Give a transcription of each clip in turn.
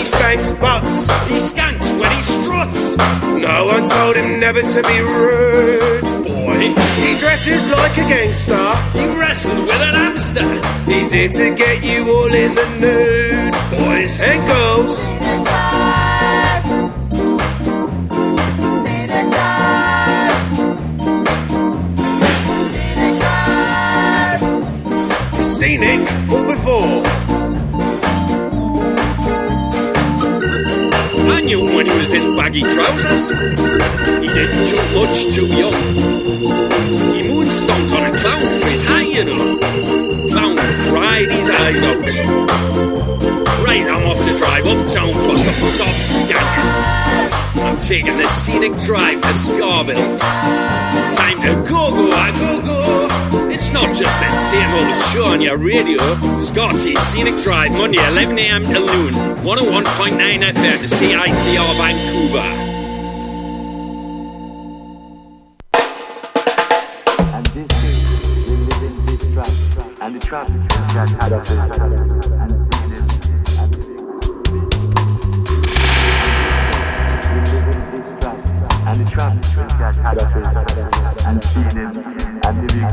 he spanks butts. He skanks when he struts. No one told him never to be rude. Boy, He dresses like a gangster. he wrestled with an hamster. He's here to get you all in the nude. Boys And girls, scenic or before. I knew him when he was in baggy trousers. He didn't jump much too young. He moonstomped on a clown for his high, you know. Clown cried his eyes out. Right, I'm off to drive uptown for some soft scanning. I'm taking the scenic drive to Scarville. Time to go. It's not just the same old show on your radio. Scotty's Scenic Drive, Monday 11 a.m. to noon. 101.9 FM, CITR Vancouver. And this is, we live in this trap, and the trap that had us and seen it, and we live in this trap, and the trap that had us and seen it, and living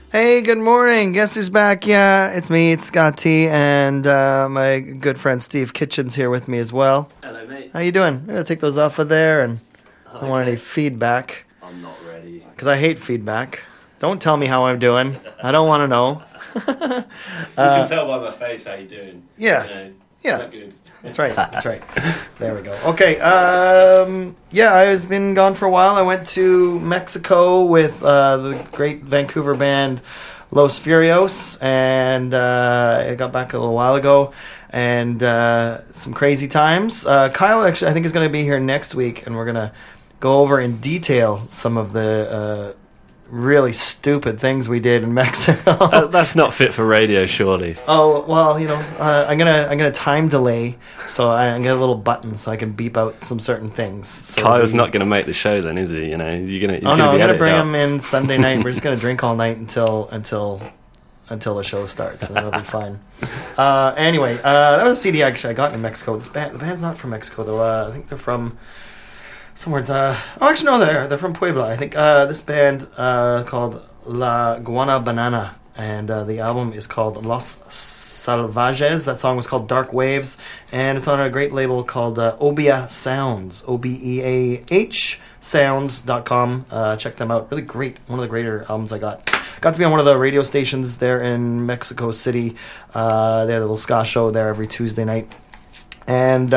Hey, good morning. Guess who's back? Yeah, it's me. It's Scott T, and my good friend Steve Kitchens here with me as well. Hello, mate. How you doing? I'm gonna take those off of there, and I don't want any feedback I'm not ready. because I hate feedback. Don't tell me how I'm doing. I don't want to know. You can tell by my face how you're doing. Yeah. You know, Yeah. Not good. That's right. That's right. There we go. Okay. Yeah, I've been gone for a while. I went to Mexico with the great Vancouver band Los Furios, and I got back a little while ago, and some crazy times. Kyle actually, I think, is going to be here next week, and we're going to go over in detail some of the really stupid things we did in Mexico. That's not fit for radio, surely. Oh well, I'm gonna time delay, so I'm gonna get a little button so I can beep out some certain things. So Kyle's not going to make the show then, is he? You know, he's I'm gonna gonna be bring edited him in Sunday night. We're just gonna drink all night until the show starts, and that'll be fine. Anyway, that was a CD actually I got in Mexico. The band's not from Mexico though. I think they're from somewhere. Actually, no, they're from Puebla. I think this band called La Guana Banana, and the album is called Los Salvajes. That song was called Dark Waves, and it's on a great label called Obia Sounds, OBEAH Sounds.com. Check them out. Really great. One of the greater albums I got. Got to be on one of the radio stations there in Mexico City. They had a little ska show there every Tuesday night, and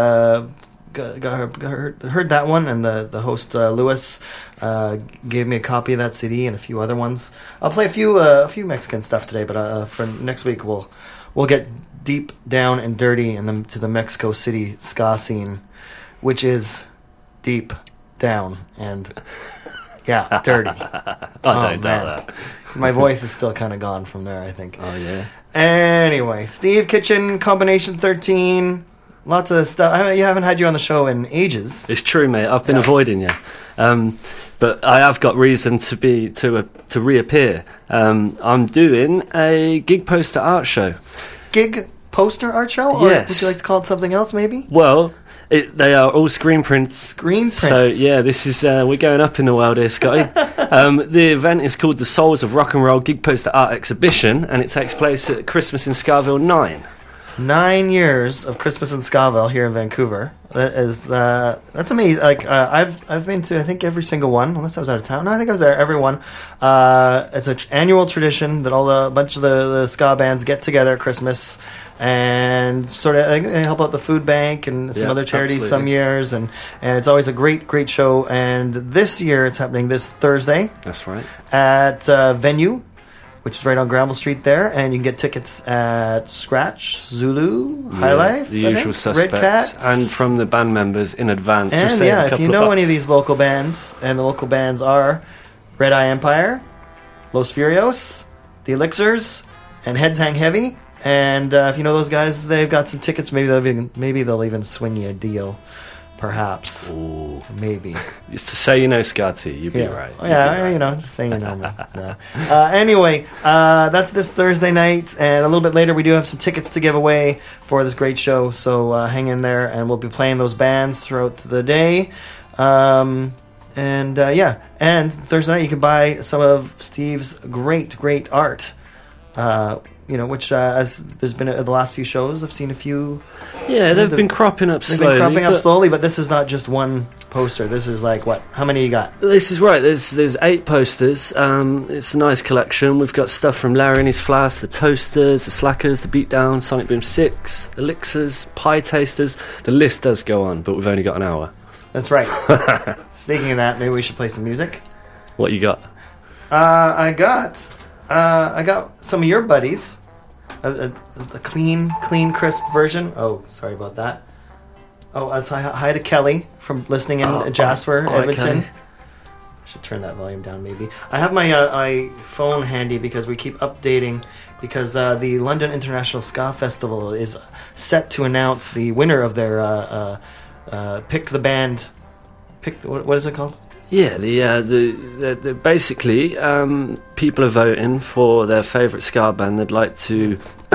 heard that one, and the host Lewis gave me a copy of that CD and a few other ones. I'll play a few Mexican stuff today, but for next week we'll get deep down and dirty to the Mexico City ska scene, which is deep down and dirty. I don't doubt that. My voice is still kind of gone from there, I think. Oh yeah. Anyway, Steve Kitchen, Combination 13. Lots of stuff. I haven't had you on the show in ages. It's true, mate. I've been avoiding you, but I have got reason to reappear. I'm doing a gig poster art show. Gig poster art show? Or Yes. would you like to call it something else, maybe? Well, they are all screen prints. Screen prints. So yeah, this is we're going up in the world here, Scotty. The event is called the Souls of Rock and Roll Gig Poster Art Exhibition, and it takes place at Christmas in Scarville 9. 9 years of Christmas in Scaville here in Vancouver. That's amazing. Like I've been to I think every single one, unless I was out of town. No, I think I was there every one. It's an annual tradition that a bunch of the ska bands get together at Christmas and sort of help out the food bank and some other charities absolutely. some years, and it's always a great show. And this year it's happening this Thursday. That's right. At Venue, which is right on Granville Street there, and you can get tickets at Scratch, Zulu, High Life, the usual suspects, Red Cat, and from the band members in advance. and you'll save a if couple you of know bucks. any of these local bands, and the local bands are Red Eye Empire, Los Furios, The Elixirs, and Heads Hang Heavy. And if you know those guys, they've got some tickets. Maybe they'll even swing you a deal, perhaps. Ooh. Maybe. It's to say you know Scotty, you'd be right. Oh, You'd yeah, be right. just saying, man. No. Anyway, that's this Thursday night, and a little bit later we do have some tickets to give away for this great show, so hang in there, and we'll be playing those bands throughout the day. And Thursday night you can buy some of Steve's great art. Which as there's been the last few shows, I've seen a few. Yeah, they've been cropping up They've slowly. been cropping up slowly, but this is not just one poster. This is like what? How many you got? This is right. There's 8 posters. It's a nice collection. We've got stuff from Larry and His Flask, the Toasters, the Slackers, the Beatdown, Sonic Boom 6, Elixirs, Pie Tasters. The list does go on, but we've only got an hour. That's right. Speaking of that, maybe we should play some music. What you got? I got some of your buddies. A clean, crisp version. Oh, sorry about that. Oh, hi to Kelly from listening in Jasper, Edmonton. Okay. I should turn that volume down, maybe. I have my phone handy because we keep updating. Because the London International Ska Festival is set to announce the winner of their pick the band. What is it called? Yeah, the basically people are voting for their favourite ska band they'd like to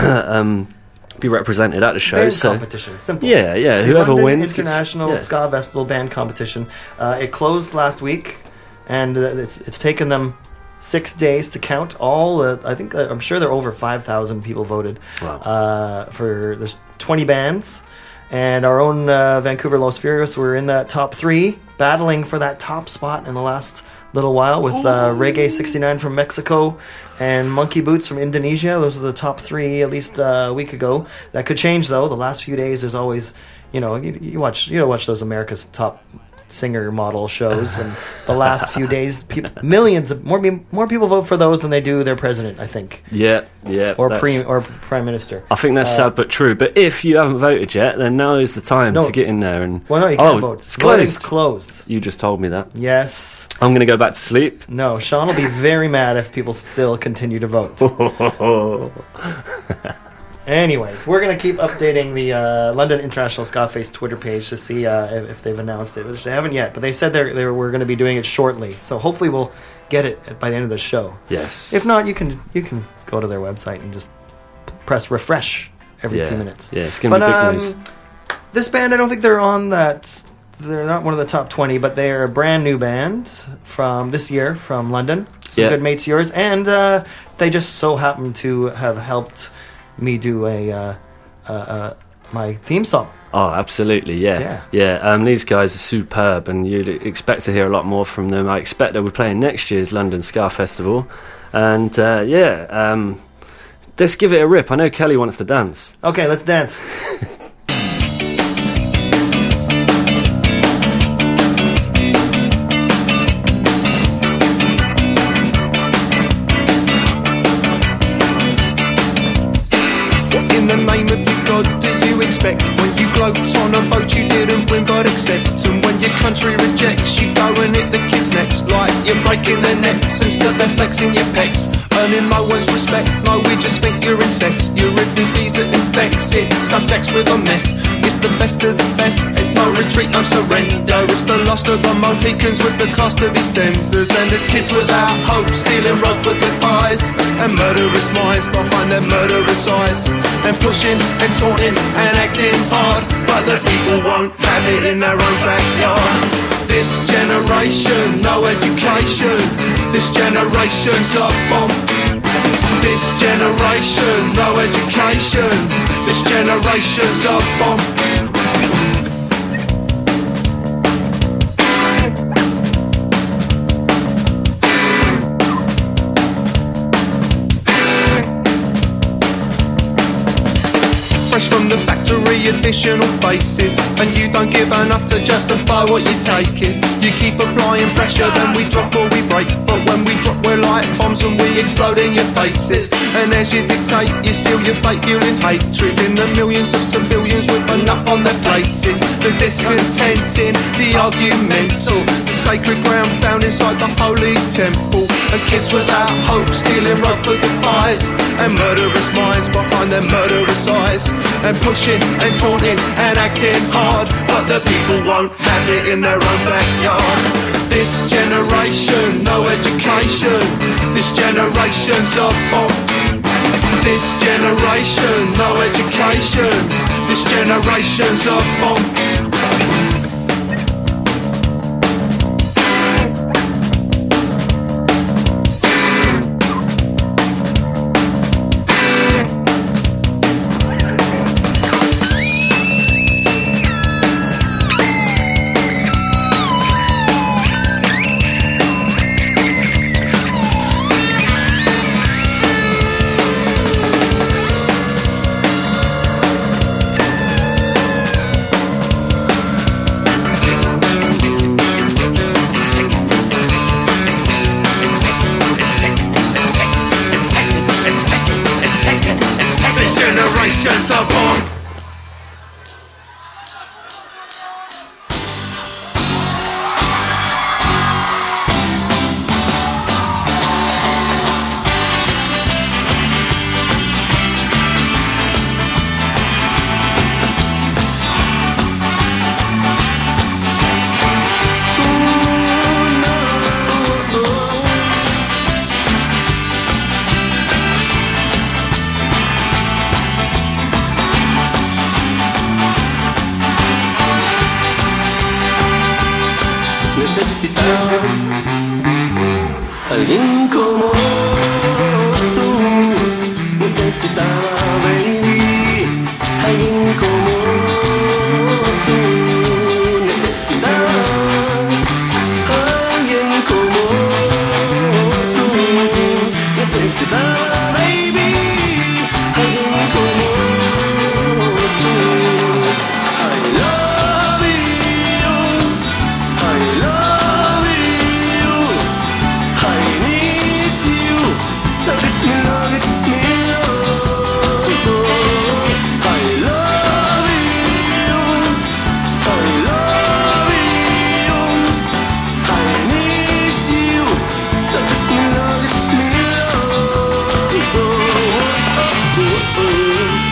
be represented at the show. Band so competition, simple. yeah, The whoever London wins International Ska Festival band competition. It closed last week, and it's taken them 6 days to count all the. I'm sure there are over 5,000 people voted. Wow. There's 20 bands, and our own Vancouver Los Furios were in that top 3, battling for that top spot in the last little while with Reggae 69 from Mexico and Monkey Boots from Indonesia. Those are the top 3 at least a week ago. That could change though. The last few days there's always, you watch those America's Top Singer model shows, and the last few days millions of more people vote for those than they do their president, I think. Yeah. Or prime minister. I think that's sad but true. But if you haven't voted yet, then now is the time to get in there. And well, no, you can't vote. It's Voting's closed. You just told me that. Yes. I'm going to go back to sleep. No, Sean will be very mad if people still continue to vote. Anyways, we're going to keep updating the London International Ska Fest Twitter page to see if they've announced it, which they haven't yet. But they said they were going to be doing it shortly, so hopefully we'll get it by the end of the show. Yes. If not, you can go to their website and just press refresh every few minutes. Yeah, it's going to be big news. This band, I don't think they're on that. They're not one of the top 20, but they're a brand new band from this year from London. Some good mates of yours, and they just so happen to have helped me do my theme song. Oh, absolutely, yeah. These guys are superb, and you'd expect to hear a lot more from them. I expect they'll be playing next year's London Ska Festival, and let's give it a rip. I know Kelly wants to dance. Okay, let's dance. In the name of your God do you expect? When you gloat on a vote you didn't win but accept, and when your country rejects you go and hit the kids next, like you're breaking their necks and stood there flexing your pecs, earning no one's respect. No, we just think you're insects. You're a disease that infects its subjects with a mess. It's the best of the best, it's no retreat, no surrender. It's the last of the Mohicans with the cast of EastEnders, and there's kids without hope stealing rope for goodbyes, and murderous minds behind their murderous eyes, and pushing and taunting and acting hard, but the people won't have it in their own backyard. This generation, no education. This generation's a bomb. This generation, no education. This generation's a bomb. Fresh from the factory, additional faces, and you don't give enough to justify what you take. If you keep applying pressure, then we drop or we break. But when we drop, we're like bombs and we explode in your faces. And as you dictate, you seal your fate, fueling hatred in the millions of civilians with enough on their places. The discontenting, the argumental, the sacred ground found inside the holy temple, and kids without hope stealing rope for goodbyes, and murderous minds behind their murderous eyes, and pushing and taunting and acting hard, but the people won't have it in their own backyard. This generation, no education. This generation's a bomb. This generation, no education. This generation's a bomb. Alguien como tú necesitaba, baby. Alguien como tú necesitaba. Alguien como tú necesitaba, baby. Alguien como tú. I love you. I love you. I need you. So let me love it, me love. I love you. I love you. I need you. So let me love it, me love.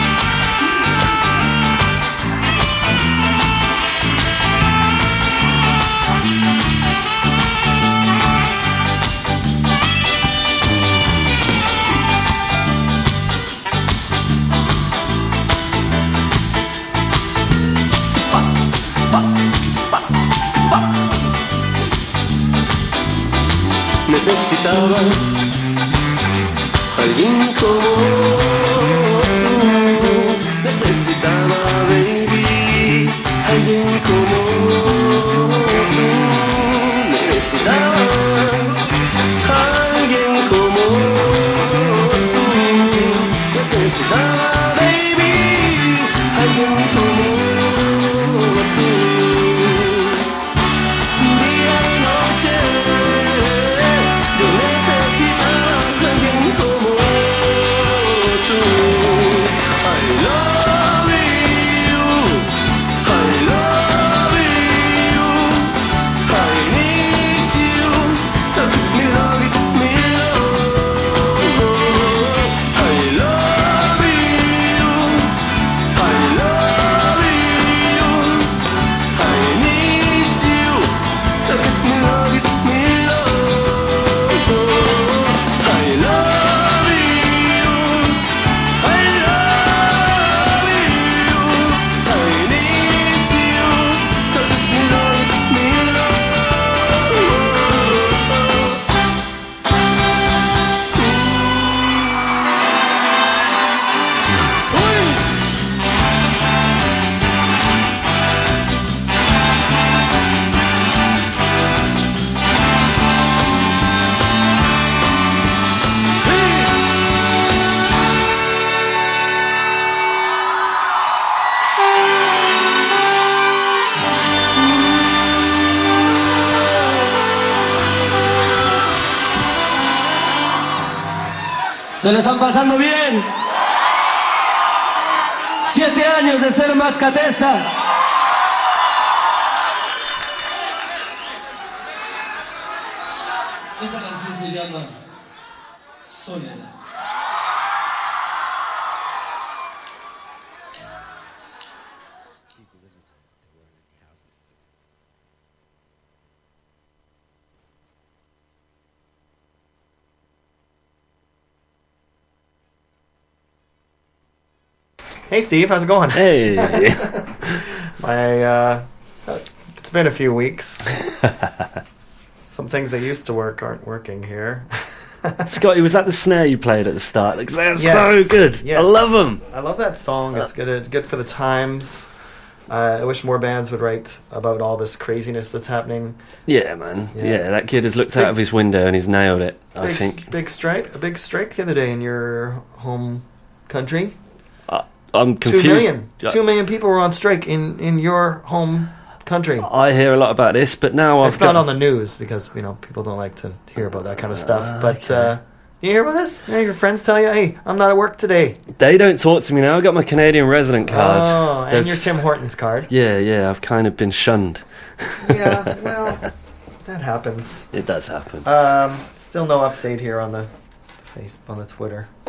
Necesitaba alguien como tú. Necesitaba, baby, alguien como tú. Necesitaba alguien como tú. Necesitaba, baby, alguien como tú. Día y noche yo necesitaba alguien como tú. I love you. I love you. I need you. So let me love it, me love. I love you. I love you. I need you. So let me love it, me love. I love you. I love you. I need you. So let me love it, me ¿Se le están pasando bien? 7 años de ser mascatesta. Esta canción se llama Soledad. Hey Steve, how's it going? Hey. It's been a few weeks. Some things that used to work aren't working here. Scotty, was that the snare you played at the start? Because they're Yes. so good. Yes. I love them. I love that song. It's good for the times. I wish more bands would write about all this craziness that's happening. Yeah, man. Yeah. Yeah, that kid has looked out of his window and he's nailed it, I think. A big strike the other day in your home country. I'm 2 confused. million. 2 million people were on strike in your home country. I hear a lot about this, but now It's not on the news because people don't like to hear about that kind of stuff. But you hear about this? Your friends tell you, "Hey, I'm not at work today." They don't talk to me now. I got my Canadian resident card. Oh, and They've- your Tim Hortons card. Yeah. I've kind of been shunned. Yeah, well, that happens. It does happen. Still no update here on the Twitter.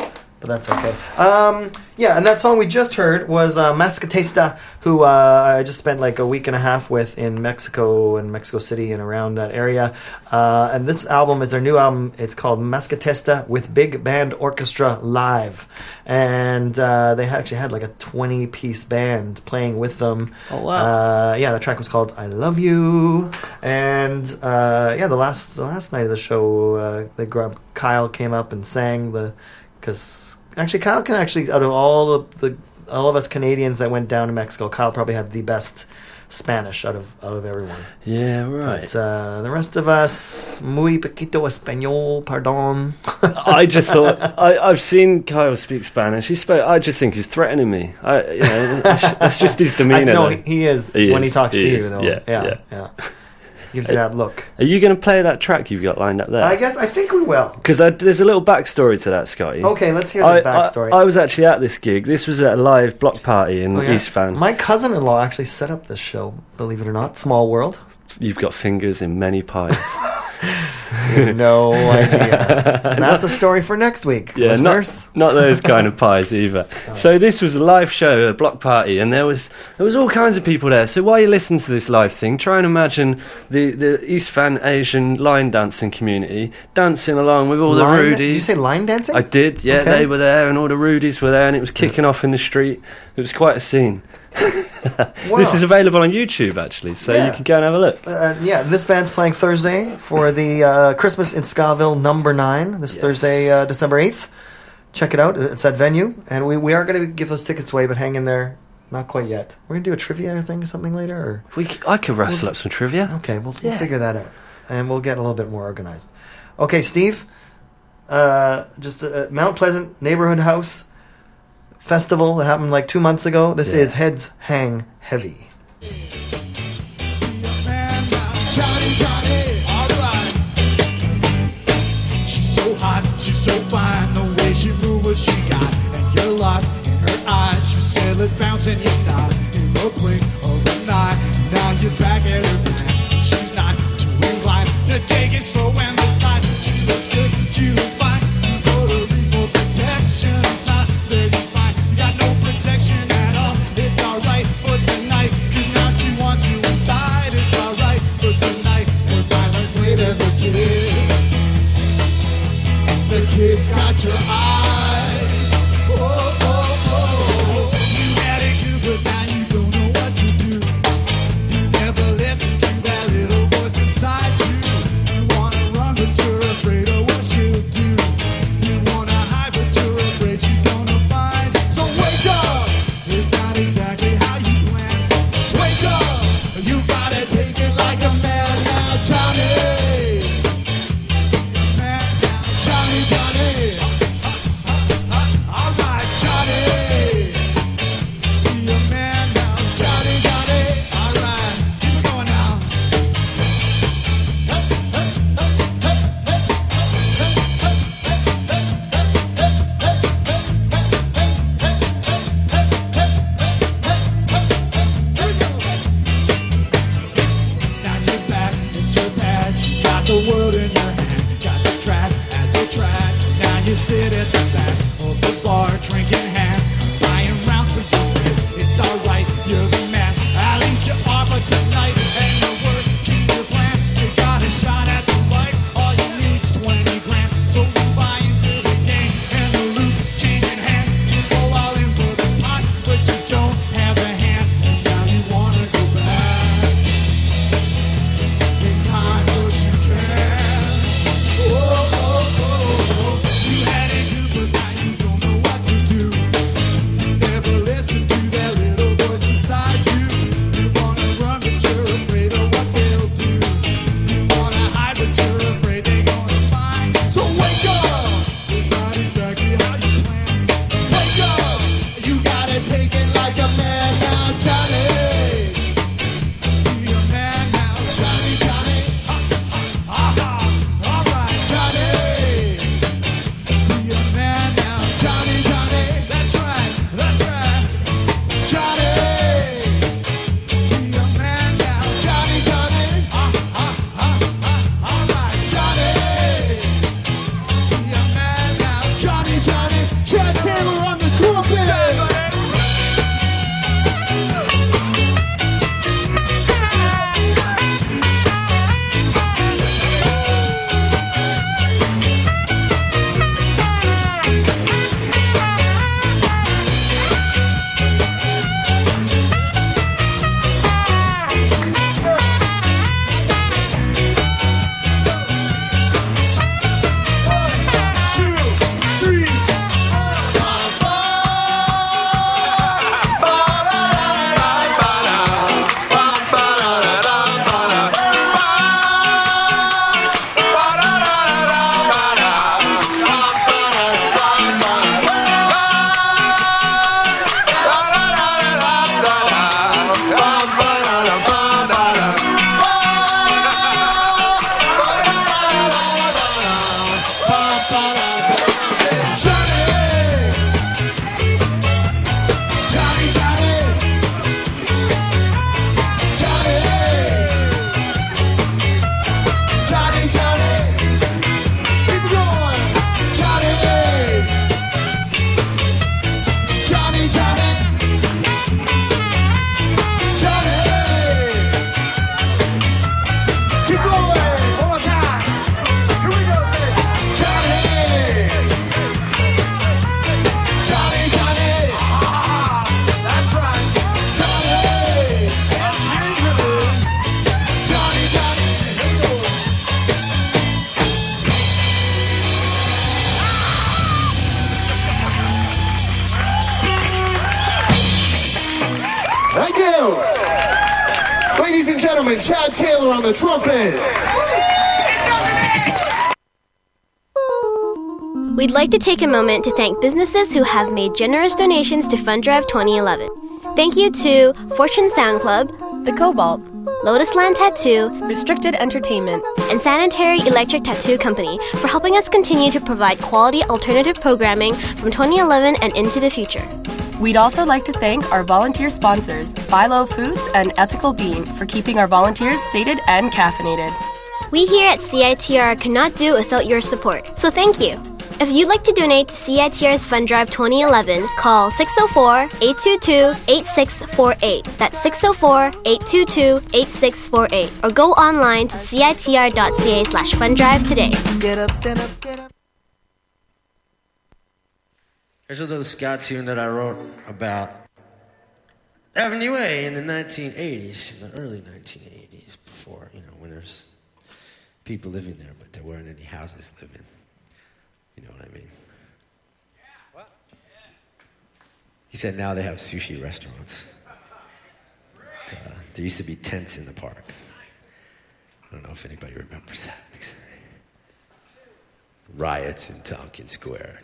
but that's okay. Yeah, and that song we just heard was Mascatesta, who I just spent like a week and a half with in Mexico and Mexico City and around that area. And this album is their new album. It's called Mascatesta with Big Band Orchestra Live. And they actually had like a 20-piece band playing with them. Oh, wow. Yeah, the track was called I Love You. And yeah, the last night of the show, Kyle came up and sang because actually Kyle can actually, out of all of us Canadians that went down to Mexico, Kyle probably had the best Spanish out of everyone. Yeah, right. But the rest of us, muy poquito español, pardon. I just thought I've seen Kyle speak Spanish. I just think he's threatening me. That's just his demeanor. No, he is when he talks to you, though. Yeah. Gives you that look. Are you going to play that track you've got lined up there? I think we will. Because there's a little backstory to that, Scotty. Okay, let's hear this backstory. I was actually at this gig. This was at a live block party in East Van. My cousin-in-law actually set up this show, believe it or not. Small world. You've got fingers in many pies. No idea. That's a story for next week, listeners. Not those kind of pies either. So this was a live show, a block party, and there was all kinds of people there. So while you listen to this live thing, try and imagine the East Van Asian line dancing community dancing along with all the Rudies. Did you say line dancing? I did, yeah. Okay. They were there, and all the Rudies were there, and it was kicking off in the street. It was quite a scene. Wow. This is available on YouTube, actually, so you can go and have a look. Yeah, this band's playing Thursday for the Christmas in Scaville #9, this Thursday, December 8th. Check it out. It's that venue, and we are going to give those tickets away, but hang in there. Not quite yet. We're going to do a trivia thing or something later? Or I could wrestle up some trivia. Okay, we'll figure that out, and we'll get a little bit more organized. Okay, Steve, just Mount Pleasant Neighborhood House Festival that happened like 2 months ago. This is Heads Hang Heavy. Johnny, alright. She's so hot, she's so fine. The way she moves what she got, and you're lost in her eyes. She said, let's bounce and you stop in the blink of an eye. Now you're back at her back. She's not too inclined to take it slow and decide. She looks good, she looks fine. For the reasonable protection, it's not very fine. You got no protection at all. It's alright for tonight, 'cause now she wants you inside. It's alright for tonight. Her violence later the kid. The kid's got your eyes. Oh, oh, oh. You had it good, but now you don't know what to do. You never listen to that little voice inside you. You wanna run, but you're afraid of what she'll do. You wanna hide, but you're afraid she's gonna find. So wake up! It's not exactly how you planned. So wake up! You gotta take it like a man now, Johnny. Man now, Johnny. All right, Johnny. Be a man now, Johnny. All right, keep it going now. Now you're back in your patch. You got the world in your hand. Got the track at the track. Now you sit at the back of the bar, drinking hand, buying rounds for your friends. It's alright, you're the man. At least you are for tonight. And the word, keep your plan. You got a shot at the light. All you need's 20 grand. So you buy into the game and the loot's changing hands. You go all in for the pot, but you don't have a hand. And now you wanna go back in time, but you can't. Oh, oh, oh, oh. You had it good, Thank you. Ladies and gentlemen, Chad Taylor on the trumpet. We'd like to take a moment to thank businesses who have made generous donations to Fund Drive 2011. Thank you to Fortune Sound Club, The Cobalt, Lotus Land Tattoo, Restricted Entertainment, and Sanitary Electric Tattoo Company for helping us continue to provide quality alternative programming from 2011 and into the future. We'd also like to thank our volunteer sponsors, Philo Foods and Ethical Being, for keeping our volunteers sated and caffeinated. We here at CITR cannot do without your support, so thank you. If you'd like to donate to CITR's Fund Drive 2011, call 604-822-8648. That's 604-822-8648. Or go online to citr.ca/funddrive today. Get up, stand up, get up. Here's a little ska tune that I wrote about Avenue A in the 1980s, in the early 1980s, before, when there's people living there, but there weren't any houses living. You know what I mean? He said now they have sushi restaurants. There used to be tents in the park. I don't know if anybody remembers that. Riots in Tompkins Square.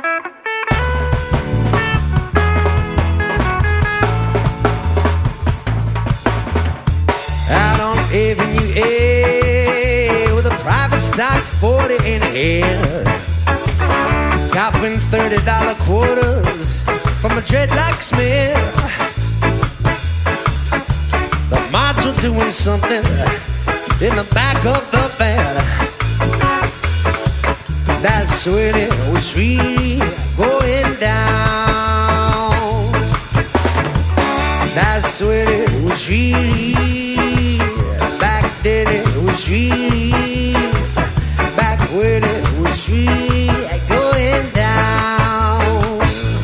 Out on Avenue A with a private stock 40 in hand, copping $30 quarters from a dreadlock smith. The mods were doing something in the back of the van. That's when it was really going down. That's when it was really, back then it was really, back when it was really going down.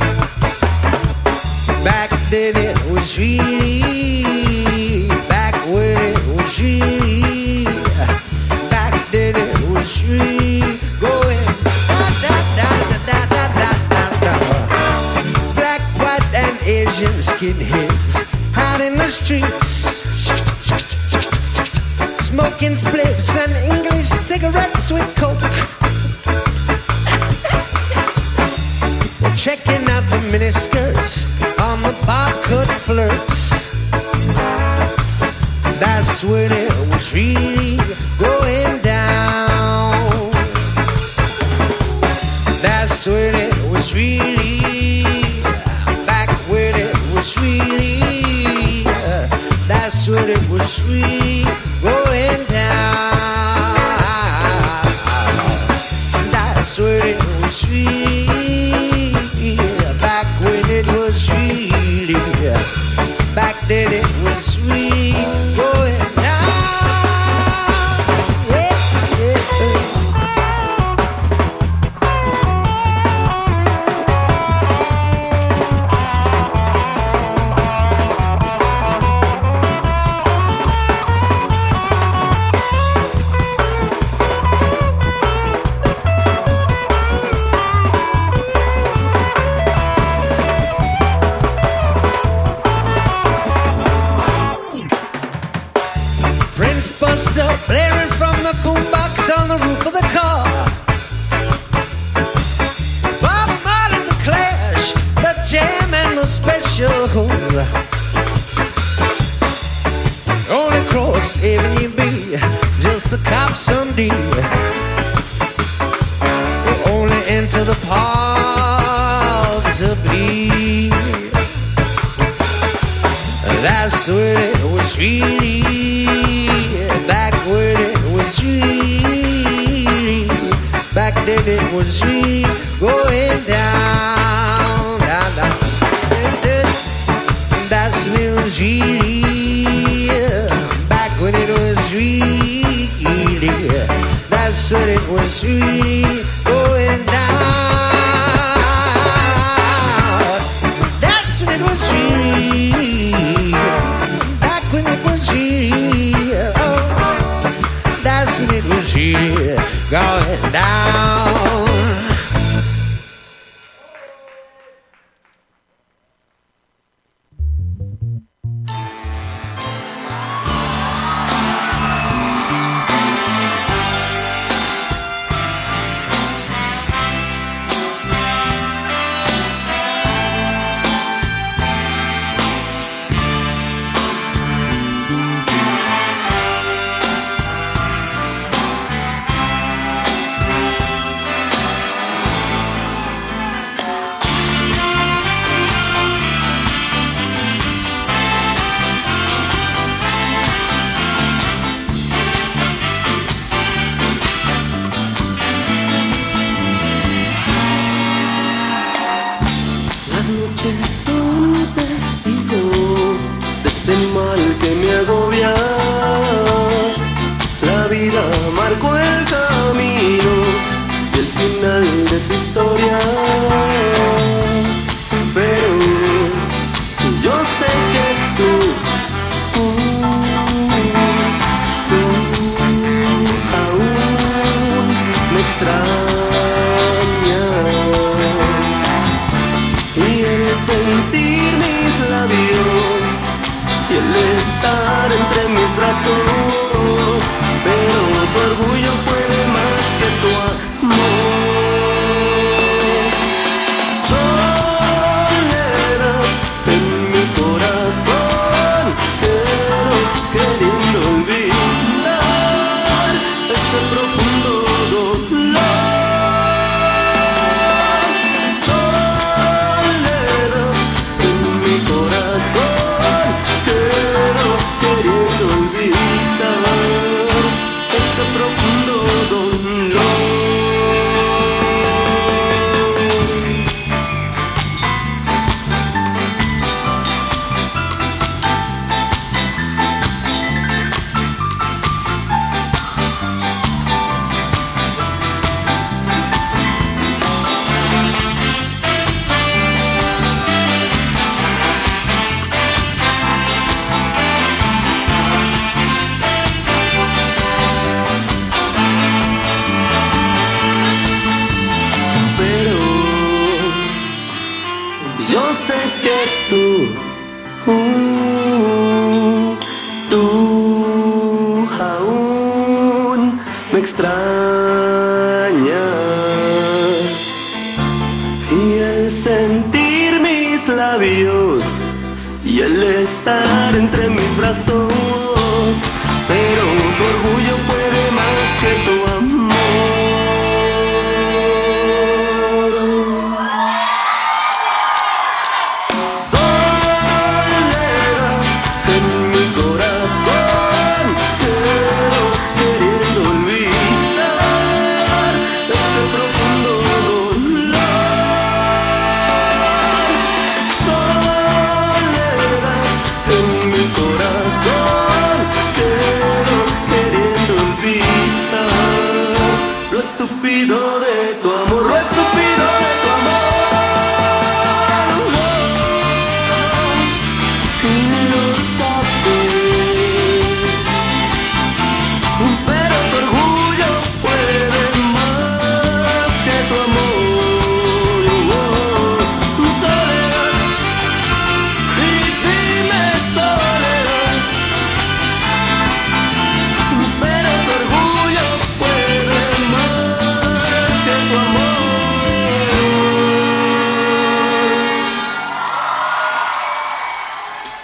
Back then it was really, back when it was really, back then it was really going black, white, and Asian skinheads out in the streets, smoking spliffs and English cigarettes with coke. Checking out the miniskirts on the bar-cut flirts. That's when it was really going down. That's when it was really, back when it was really, that's when it was really going down. That's when it was really, back when it was really, back then it was really going down. Blaring from the boombox on the roof of the car. Bob Marley, the Clash, the Jam, and the Special. Only cross Avenue B, just a cop someday. to the park to be. That's when it was really, back when it was really, back then it was really going down, down, down. That's when it was really, back when it was really, that's when it was really going down. That's when it was really, back when it was really, oh, that's when it was really going down.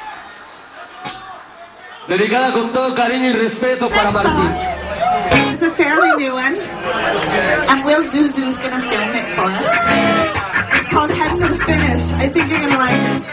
Dedicada con todo cariño y respeto para Martín. a fairly new one, and Will Zuzu's gonna film it for us. It's called Heading to the Finish. I think you're gonna like it.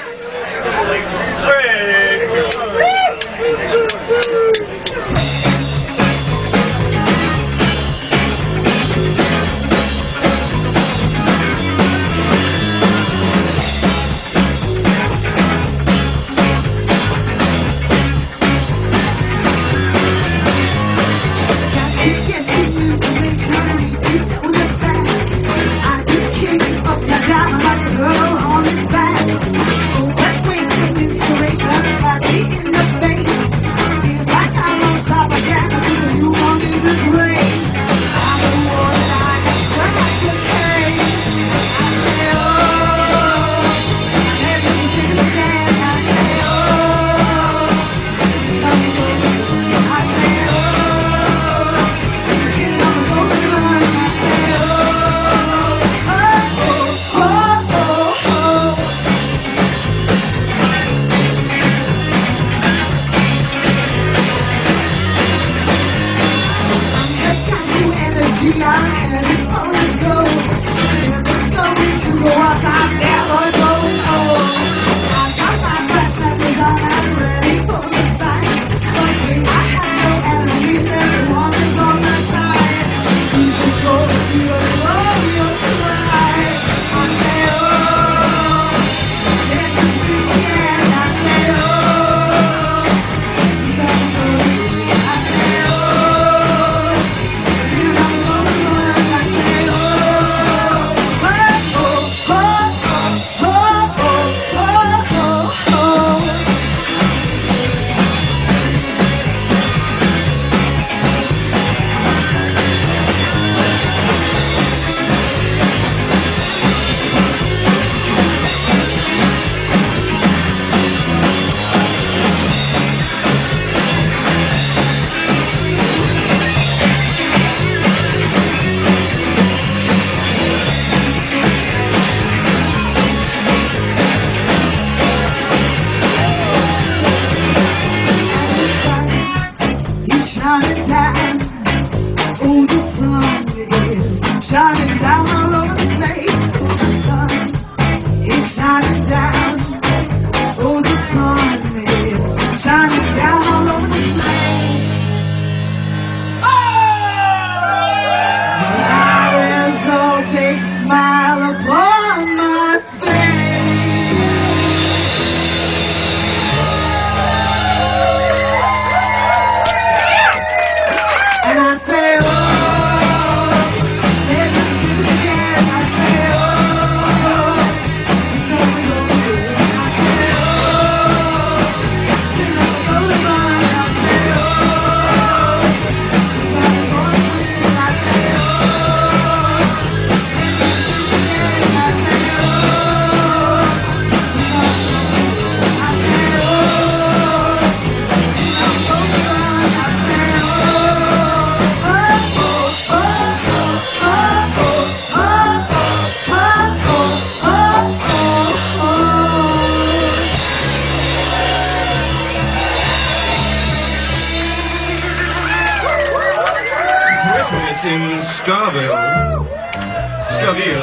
in Scarville. Scaville,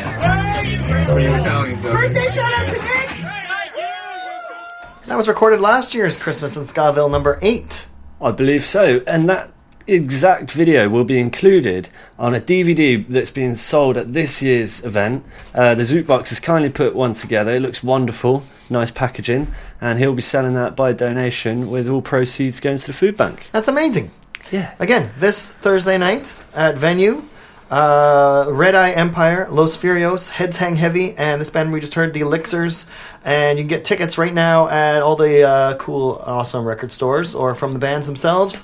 eh? For you Italians out there. Birthday shout out to Nick! That was recorded last year's Christmas in Scarville number 8. I believe so. And that exact video will be included on a DVD that's being sold at this year's event. The Zootbox has kindly put one together. It looks wonderful, nice packaging, and he'll be selling that by donation with all proceeds going to the food bank. That's amazing. Yeah. Again, this Thursday night at Venue, Red Eye Empire, Los Furios, Heads Hang Heavy, and this band we just heard, the Elixirs. And you can get tickets right now at all the cool, awesome record stores or from the bands themselves.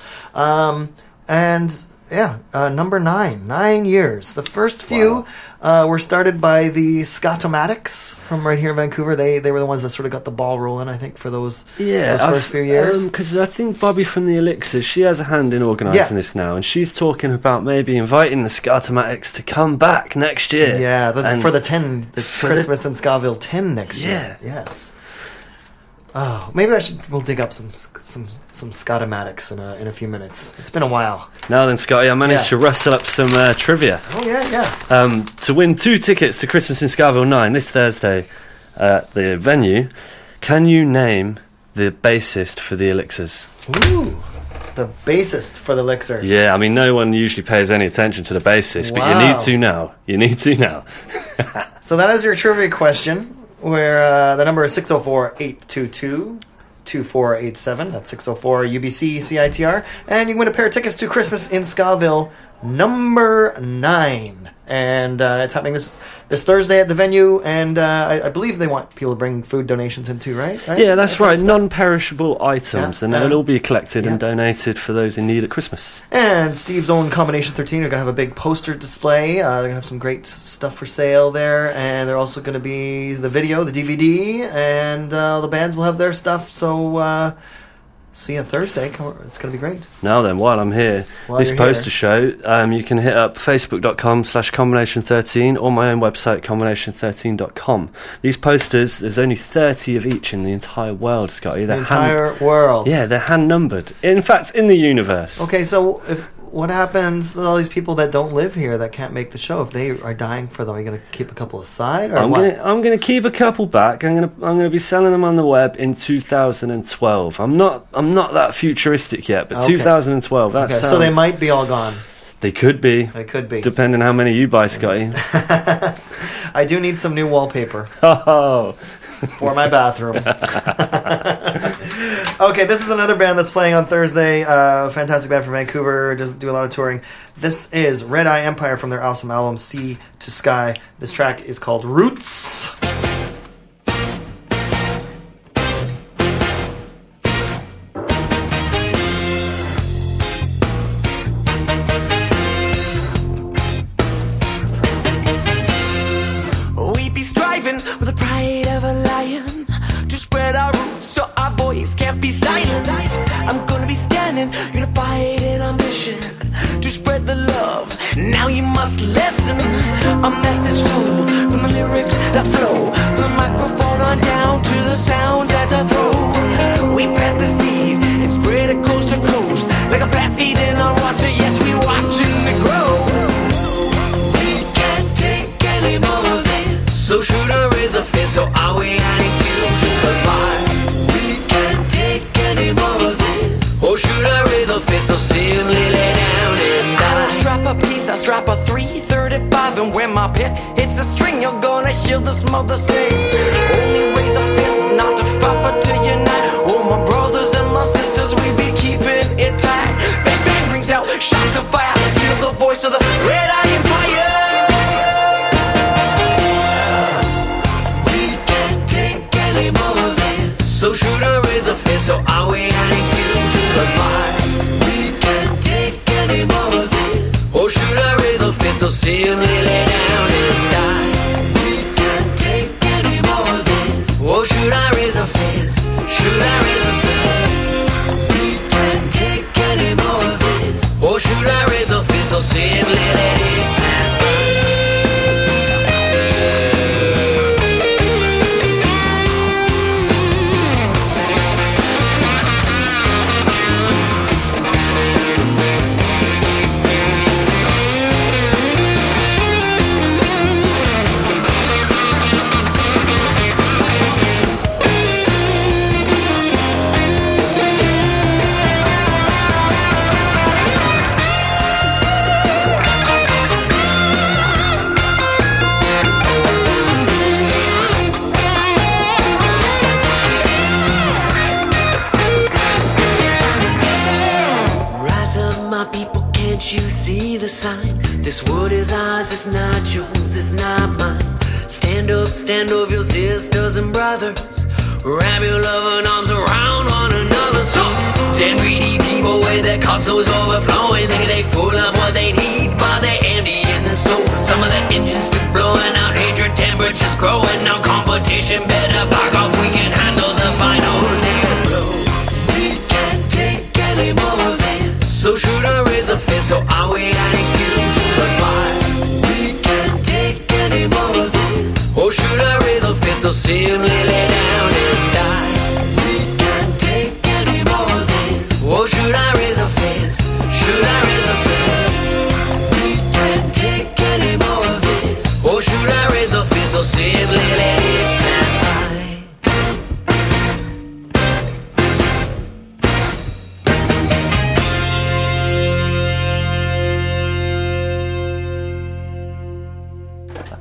Number 9 years. The first few were started by the Scotomatics from right here in Vancouver. They were the ones that sort of got the ball rolling, I think, for those first few years. Because I think Bobby from the Elixirs, she has a hand in organising this now, and she's talking about maybe inviting the Scotomatics to come back next year. Yeah, for the Christmas in Scarville 10 next year. Yes. Oh, maybe we'll dig up some Scotomatics in a few minutes. It's been a while. Now then, Scotty, I managed to rustle up some trivia. Oh, yeah. To win 2 tickets to Christmas in Scarville 9 this Thursday at the venue, can you name the bassist for the Elixirs? Ooh, the bassist for the Elixirs. Yeah, I mean, no one usually pays any attention to the bassist, but you need to now. You need to now. So that is your trivia question, where the number is 604-822-2487. That's 604-UBC-CITR. And you can win a pair of tickets to Christmas in Scoville, number 9. And it's happening this Thursday at the venue, and I believe they want people to bring food donations in too, right? Yeah, that's right. Non-perishable items, and they'll all be collected and donated for those in need at Christmas. And Steve's own Combination 13 are going to have a big poster display. They're going to have some great stuff for sale there, and they're also going to be the video, the DVD, and the bands will have their stuff. So see you Thursday. It's going to be great. Now then, while I'm here, this poster show, you can hit up facebook.com/combination13 or my own website, combination13.com. These posters, there's only 30 of each in the entire world, Scotty. The entire world? Yeah, they're hand-numbered. In fact, in the universe. Okay, so what happens to all these people that don't live here that can't make the show? If they are dying for them, are you going to keep a couple aside, or I'm going to keep a couple back. I'm going to be selling them on the web in 2012. I'm not that futuristic yet, but 2012. That sounds. So they might be all gone. They could be. They could be. Depending on how many you buy, Scotty. I do need some new wallpaper. Oh. For my bathroom. Okay, this is another band that's playing on Thursday. Fantastic band from Vancouver. Does do a lot of touring. This is Red Eye Empire from their awesome album Sea to Sky. This track is called Roots. We be striving with the pride of a lion to spread our roots so our voice can't be silenced. I'm gonna be standing, unified in our mission to spread the love. Now you must listen. A message told from the lyrics that flow from the microphone on down to the sounds that I throw. We plant the seed and spread it coast to coast like a bat feed in our water. Yes, we watching it grow. We can't take any more of this. So should I raise a fist, or are we adding fuel to the fire? We can't take any more of this. Or should I raise a fist, or simply lay down and die? I don't strap a piece, I strap a 335. And when my pit hits a string, you're gonna hear this mother say, only raise a fist, not to fight but to unite. Oh, my brothers and my sisters, we be keeping it tight. Bang bang rings out, shots of fire. Hear the voice of the Red Eye Empire. So should I raise a fist, or are we adding fuel to the fire? We can't take any more of this. Or should I raise a fist, or simply lay down and die? We can't take any more of this. Or should I raise a fist? Should I raise a fist? We can't take any more of this. Or should I raise a fist, or simply let it pass by? You see the sign. This world is ours, it's not yours, it's not mine. Stand up your sisters and brothers. Wrap your loving arms around one another. So, 10 greedy people with their cups always overflowing, thinking they full of what they need, but they're empty in the soul. Some of the engines still blowing out, hatred, temperatures growing. Now competition better back off, we can handle the final nail blow. We can't take any more of this. So should I raise a fist, or are we adding fuel to the fire? We can't take any more of this. Or should I raise a fist, or simply lay down and die? We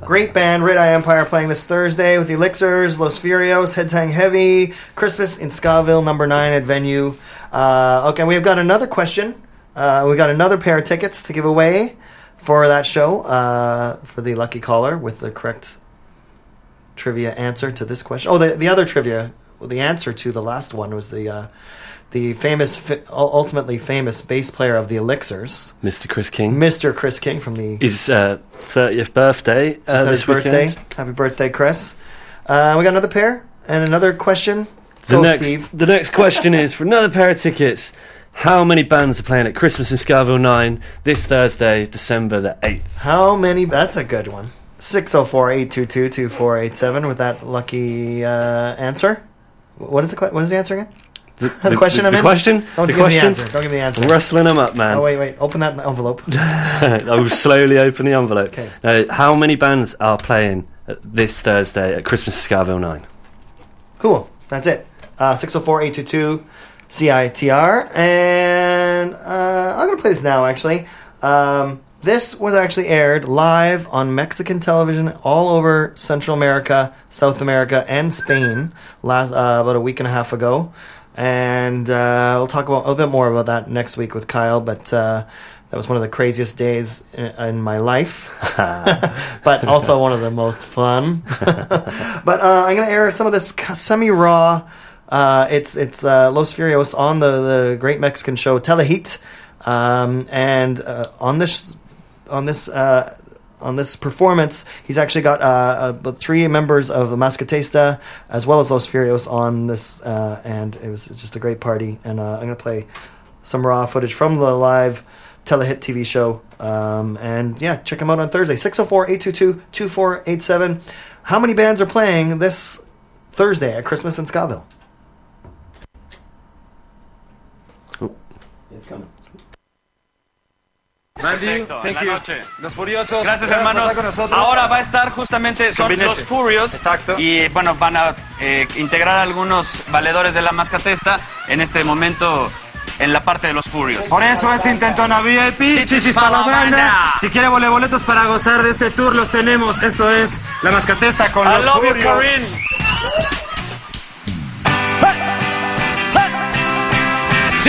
Great band, Red Eye Empire, playing this Thursday with the Elixirs, Los Furios, Head Tang Heavy, Christmas in Scaville, number 9 at Venue. Okay, we've got another question. We got another pair of tickets to give away for that show, for the lucky caller with the correct trivia answer to this question. Oh, the other trivia, the answer to the last one was the famous, ultimately famous bass player of the Elixirs, Mr. Chris King. Mr. Chris King from the his 30th birthday this weekend. Happy birthday, Chris! We got another pair and another question. The next question is for another pair of tickets. How many bands are playing at Christmas in Scaville 9 this Thursday, December the 8th? How many? That's a good one. 604-822-2487 with that lucky answer. What is the answer again? The question. The question. Don't give me the answer. Don't give me the answer. I'm rustling them up, man. Oh wait. Open that envelope. I will slowly open the envelope. Okay. How many bands are playing this Thursday at Christmas in Scaville 9? Cool. That's it. 604-822-CITR, and I'm gonna play this now. Actually, this was actually aired live on Mexican television all over Central America, South America, and Spain about a week and a half ago. And we'll talk about a little bit more about that next week with Kyle. But that was one of the craziest days in my life, but also one of the most fun. But I'm going to air some of this semi-raw. It's Los Furios on the great Mexican show Telehit, and on this performance, he's actually got 3 members of the Mascatista as well as Los Furios on this, and it was just a great party. And I'm going to play some raw footage from the live Telehit TV show. And yeah, check them out on Thursday, 604-822-2487. How many bands are playing this Thursday at Christmas in Scaville? Oh. It's coming. Mandy, thank you. Los Furiosos. Gracias, hermanos. Ahora va a estar justamente, son los Furios. Exacto. Y bueno, van a integrar algunos valedores de la Mascatesta en este momento en la parte de los Furios. Por eso es Intentona VIP. Chichis para la banda. Si quiere boletos para gozar de este tour, los tenemos. Esto es la Mascatesta con los Furios. I love you, Corinne. Sí.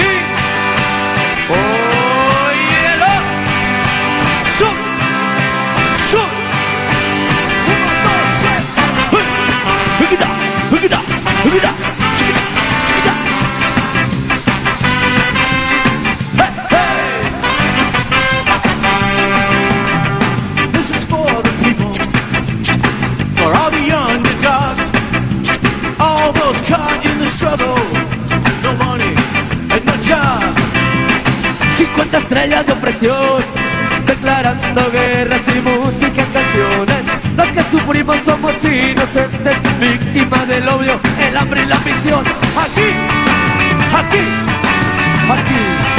This is for the people, for all the underdogs, all those caught in the struggle, no money and no jobs. 50 estrellas de opresión, declarando guerras y música en canciones. Los que sufrimos somos inocentes, víctimas del odio, el hambre y la ambición. Aquí, aquí, aquí,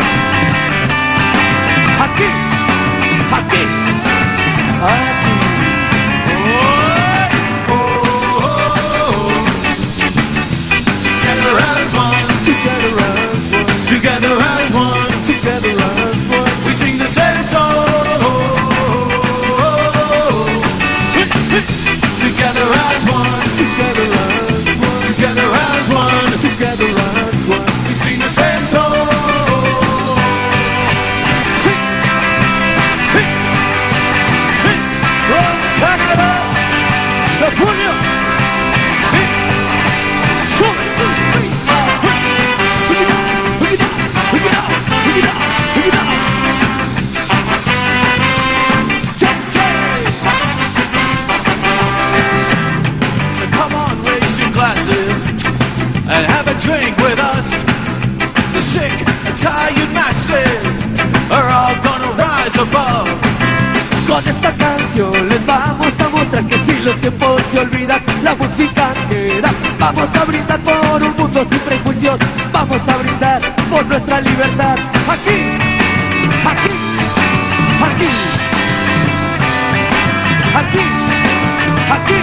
aquí, aquí, aquí. Together as one, together as one, together as one, together as one. We sing the same song. Together as one, together as one, together as one, together as one. We sing the same song. ¡Los puños! ¡Sí! ¡Sube! So come on, raise your glasses and have a drink with us. The sick and tired masses are all gonna rise above. Con esta canción les vamos a mostrar que si los tiempos se olvidan, la música queda. Vamos a brindar por un mundo sin prejuicios, vamos a brindar por nuestra libertad. Aquí, aquí, aquí, aquí, aquí.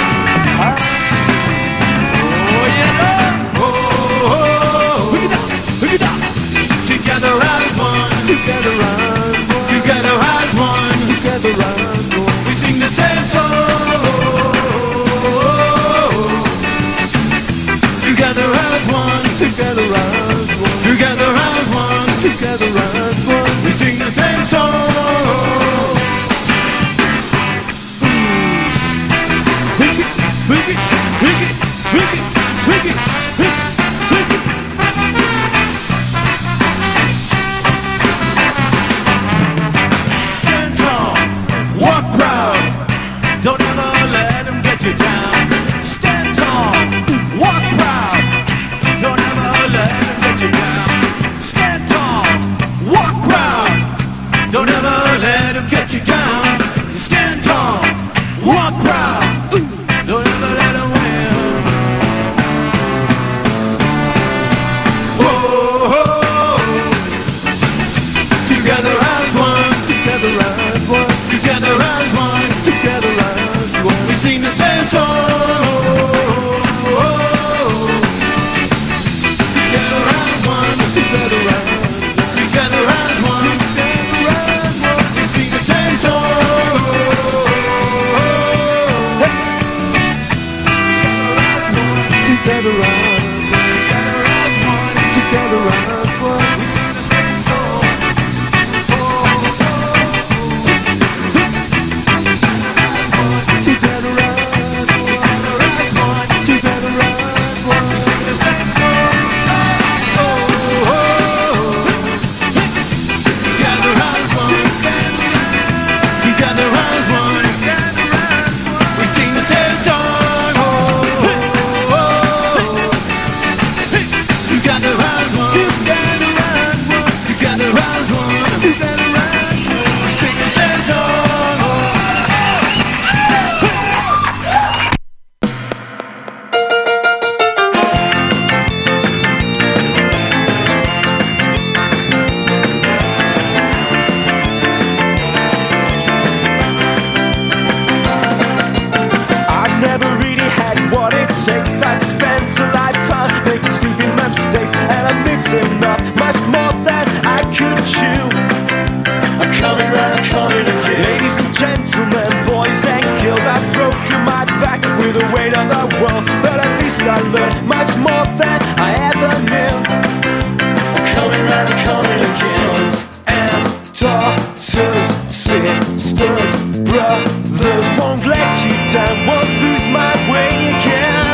Together as one, together as one, together as one, together as one. We sing the same song. takes. I spent a lifetime making stupid mistakes, and I'm mixing up much more than I could chew. I'm coming again. Ladies and gentlemen, boys and girls, I've broken my back with the weight of the world, but at least I learned much more than I ever knew. I'm coming again. Sons and daughters, sisters, brothers, won't let you down, won't lose my way again.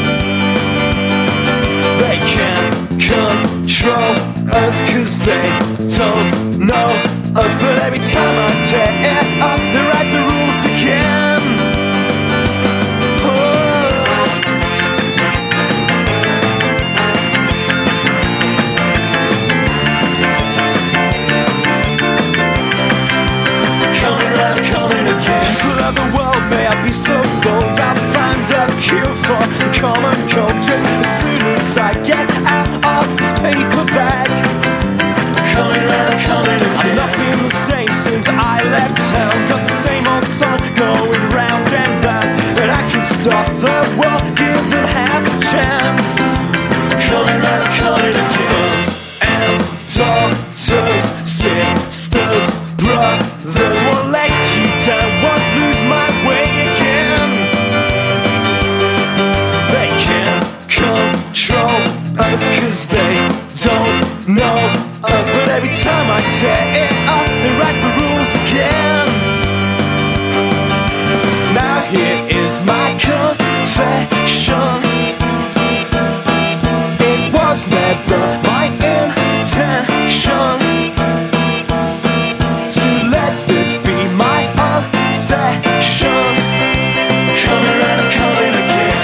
They can't control us 'cause they don't know us, but every time I tear up, they write the rules again. Coming again. People of the world, may I be so bold, I'll find a cure for the common cold just as soon as I get out of this paper bag. Coming again. I've not been the same since I left town. Got the same old song going round and round, and I can stop the world, give them half a chance. Coming again. Sons and daughters, sisters, brothers, won't let you down, won't lose my way again. They can't control us 'cause they don't know us, but every time I tear it up, they write the rules again. Now here is my confession. It was never my intention to let this be my obsession. Coming again.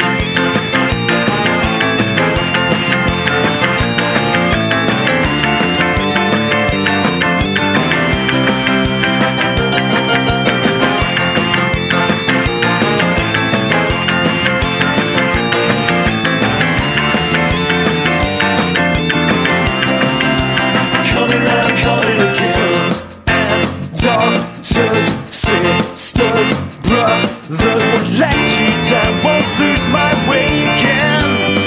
Coming again. Sons and daughters, sisters, brothers, won't let you down, won't lose my way again.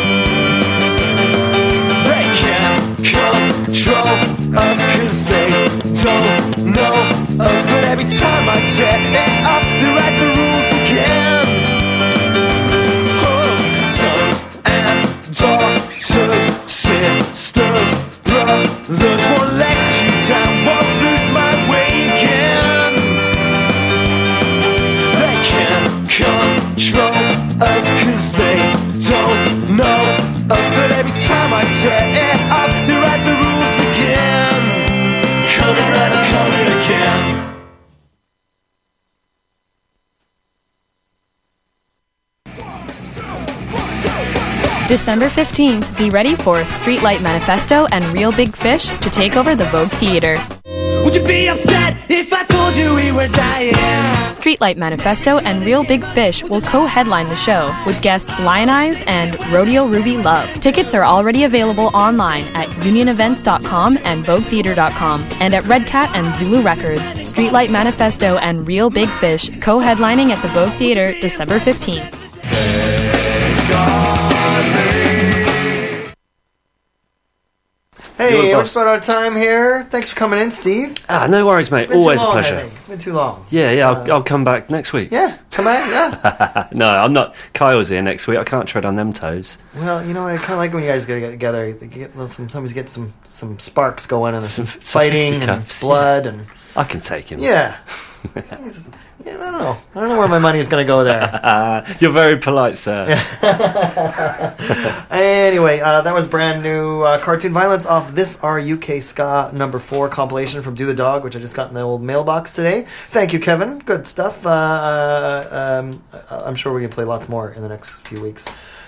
They can't control us 'cause they don't know us, but every time I tear it up, they write the rules again. Oh, sons and daughters, sisters, brothers, won't let you down, won't lose my way again. They can't control us 'cause they don't know us, but every time I tear it up, they write the rules again. Coming again. December 15th, be ready for Streetlight Manifesto and Real Big Fish to take over the Vogue Theatre. Would you be upset if I told you we were dying? Streetlight Manifesto and Real Big Fish will co-headline the show with guests Lion Eyes and Rodeo Ruby Love. Tickets are already available online at unionevents.com and voguetheater.com and at Red Cat and Zulu Records. Streetlight Manifesto and Real Big Fish co-headlining at the Vogue Theater December 15th. Hey, we're just about out of time here. Thanks for coming in, Steve. No worries, mate. Always a pleasure. It's been too long. Yeah, I'll come back next week. Yeah, come back, yeah. No, I'm not. Kyle's here next week. I can't tread on them toes. Well, you know, I kind of like when you guys get together. Sometimes get some sparks going and some fighting and blood, and I can take him. Yeah. Yeah, I don't know where my money is going to go there. You're very polite, sir. Anyway, that was brand new Cartoon Violence off This Our UK Ska #4 compilation from Do the Dog, which I just got in the old mailbox today. Thank you, Kevin. Good stuff. I'm sure we can play lots more in the next few weeks.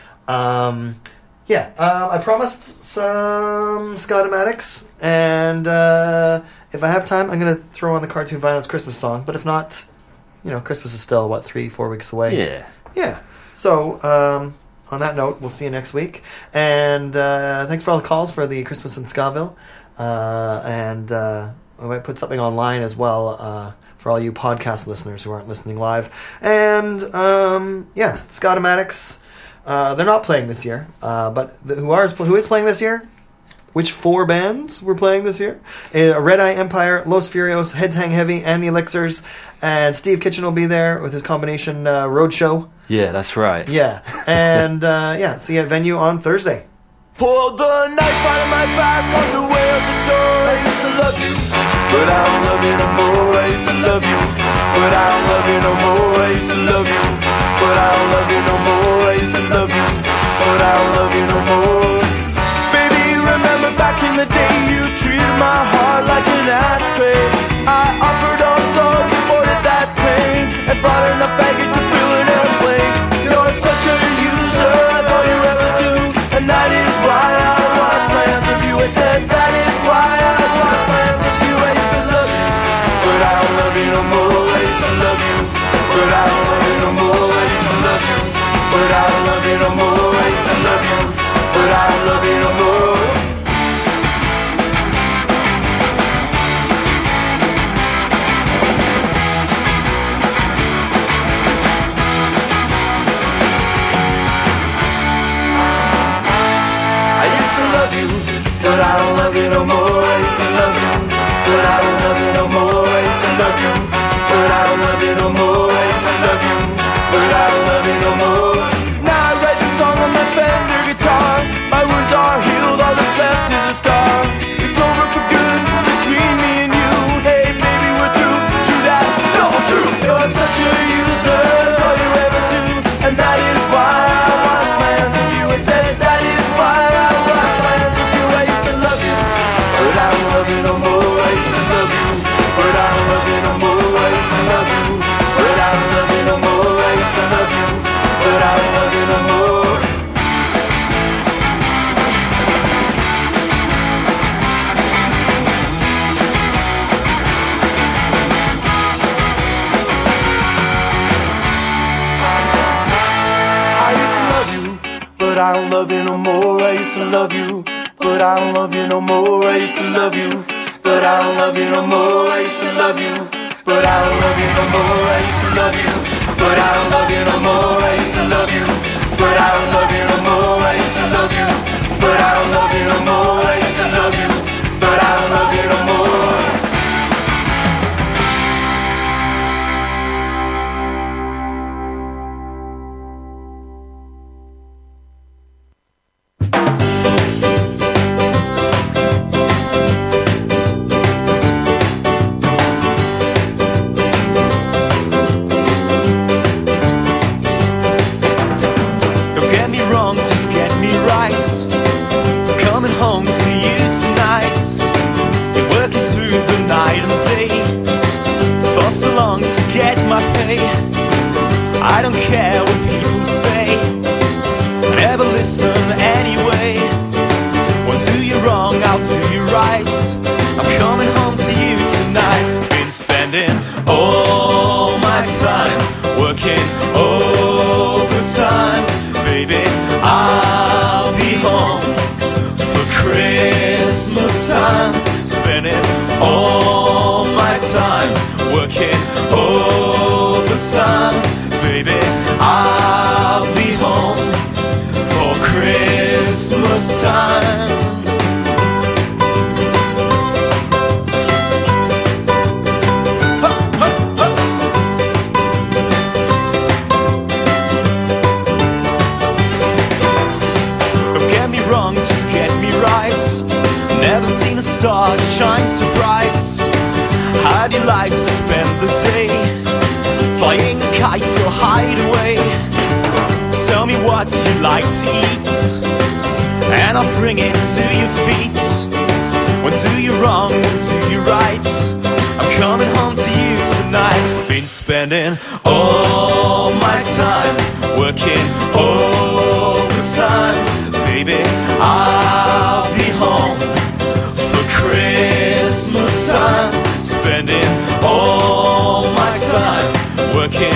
I promised some Ska-domatics, and if I have time, I'm going to throw on the Cartoon Violence Christmas song, but if not, Christmas is still, 3-4 weeks away? Yeah. So, on that note, we'll see you next week. And thanks for all the calls for the Christmas in Skaville. And we might put something online as well for all you podcast listeners who aren't listening live. And, Ska-domatics. They're not playing this year, but who is playing this year? Which 4 bands were playing this year? Red Eye Empire, Los Furios, Heads Hang Heavy, and the Elixirs. And Steve Kitchen will be there with his combination Roadshow. Yeah, that's right. Yeah. And see you at Venue on Thursday. Pulled the knife out of my back on the way out the door. I used to love you, but I don't love you no more. I used to love you, but I don't love you no more. I used to love you, but I don't love you no more. I used to love you, but I don't love you no more. Baby, remember back in the day you treated my heart like an ashtray. I offered all though you boarded that train and brought enough baggage to fill an airplane. You're such a user, that's all you ever do. And that is why I wash my hands of you. I said that is why I wash my hands of you. I used to love you, but I don't love you no more. I used to love you, but I don't love you no more. I used to love you, but I don't love you no more. I used to love you, but I don't love you no more. But I don't love you no more. I used to love you, but I don't love you no more. I used to love you, but I don't love you no more. I used to love you, but I don't love you no more. Now I write the song on my Fender guitar. My wounds are healed, all that's left is a scar. It's over for good between me and you. Hey baby, we're through. True that, double true. You're such a user, that's all you ever do. And that is why I wash my hands of you. I said that is why I wash my hands of you. I used to love you, but I don't love you no more. I used to love you, but I don't love you no more. I used to love you, but I don't love you no more. I used to love you, but I don't love you no more. I used to love you, but I don't love you no more. I used to love you, but I don't love you no more. I used to love you, but I don't love you no more. I used to love you, but I don't love you no more. I used to love you, but I don't love you no more. I used to love you, but I don't love you no more. I used to love you, but I don't love you no more. I used to love you, but I don't love you no more. I don't care what people say, I never listen anyway. Won't do you wrong, I'll do you right. I'm coming home to you tonight. Been spending all my time working overtime. Baby, I'll be home for Christmas time. Spending all my time working overtime. Baby, I'll be home for Christmas time. Don't get me wrong, just get me right. Never seen a star shine so bright. How'd you like to spend the day? Flying a kite or hide away. Tell me what you like to eat, and I'll bring it to your feet. When do you wrong, when do you right? I'm coming home to you tonight. Been spending all my time working overtime. Baby, I'll be home for Christmas time. Spending all my time working